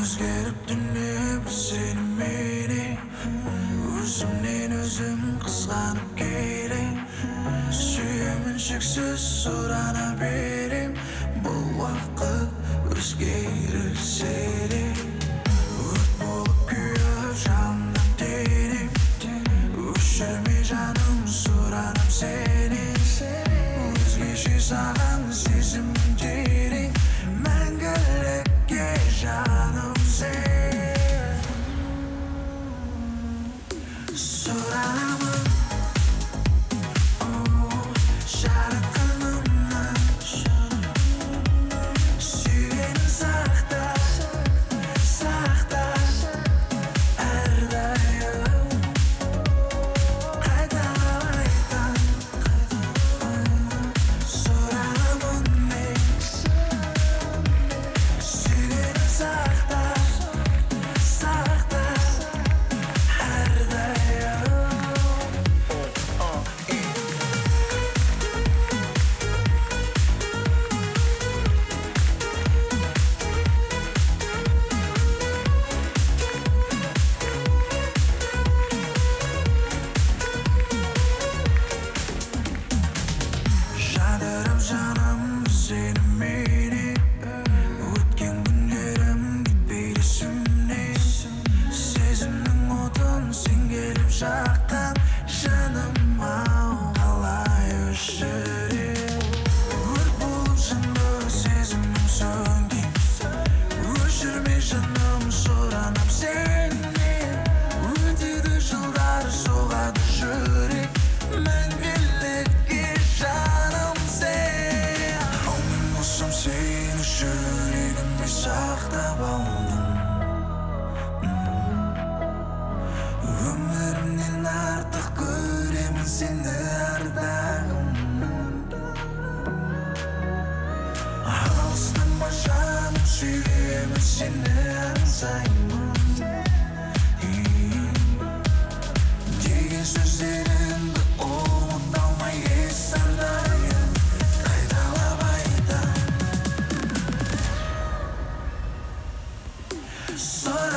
Өзгеріп дүние сенімменен Өзімнен өзім қызғанып келем Сүйемін шексіз сұрана берем Бұл уақыт өзгерілсе де Өрт болып күйіп жанымнан денем Өшірмей жаным сұранып сенен Өзгеше саған сезімім терең Мәңгілікке жаным сен Сұранамын жаратқанымнан Сүйгенін сақта әрдайым Қайталап айтам Сұранамын мен Сүйгенін сақта Жадырап жаным сеніменен Өткен күндерім кетпейді есімнен Сезімнің отын сен келіп жаққан Жаным ау қалай өшірем Өрт болып жанды сезімім сөнген Өшірмей жаным сұранып сенен Өтеді жылдар соғады жүрек Мәңгілікке жаным сен Мен болсам сені жүрегіме сақтап алдым Өмірімнен артық көремін сені әрдайым Алыстама жаным сүйемін сені аңсаймын Деген сөздеріңді ұмыта алмай ес әрдайым Қайталап айтам